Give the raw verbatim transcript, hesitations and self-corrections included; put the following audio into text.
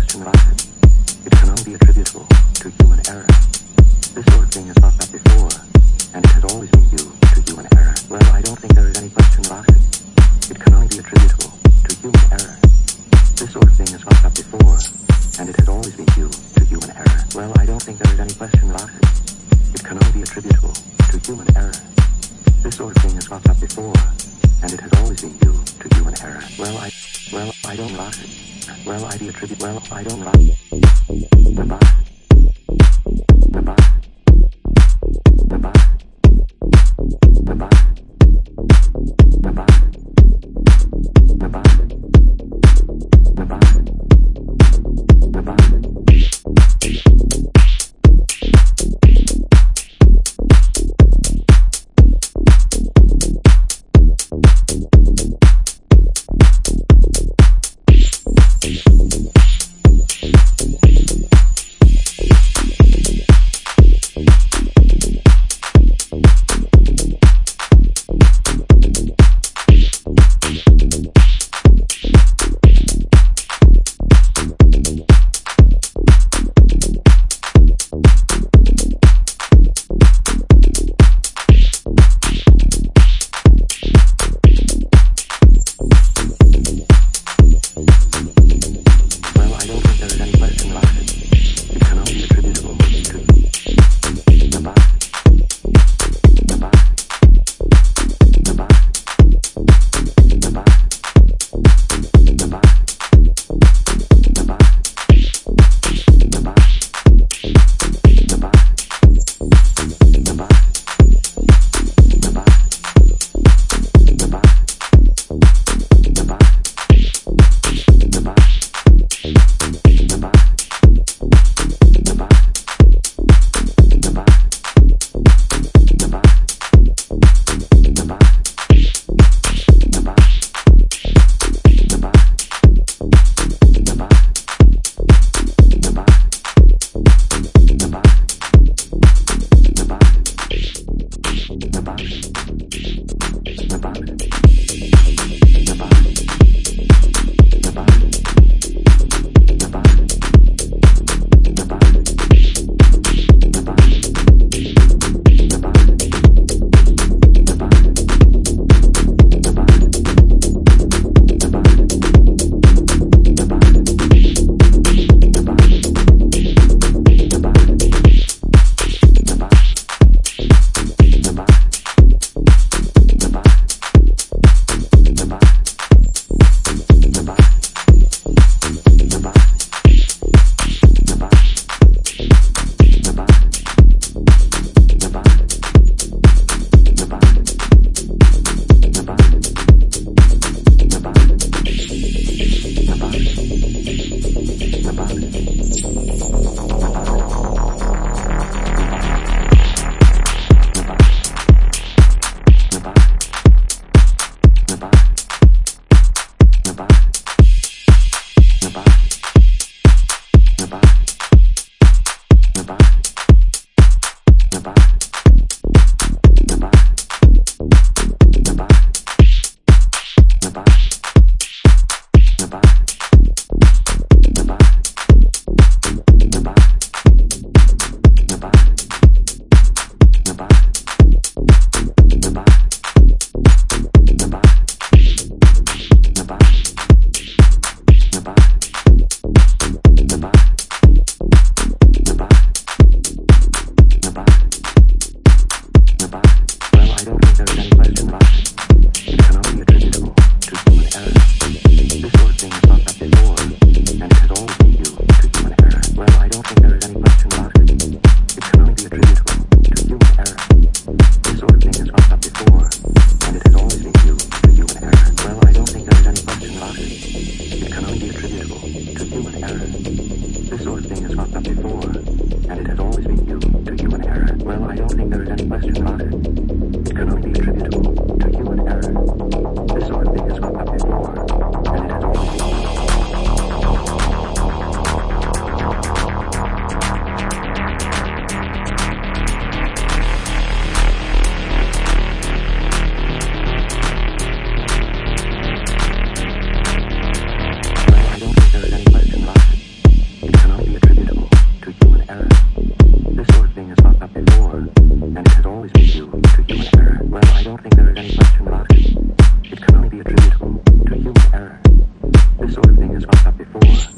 question about it. It can only be attributable to human error. This sort of thing has popped up before, and it has always been due to human error. Well, I don't think there is any question about it. It can only be attributable to human error. This sort of thing has popped up before, and it has always been due to human error. Well, I don't think there is any question about it. It can only be attributable to human error. This sort of thing has popped up before, and it has always been due to human error. Well, I, well, I don't about it. Well, I be attribute. Well, I don't about it. About it. About it. About it. About it. About it. About it. About it. About it. This sort of thing has popped up before,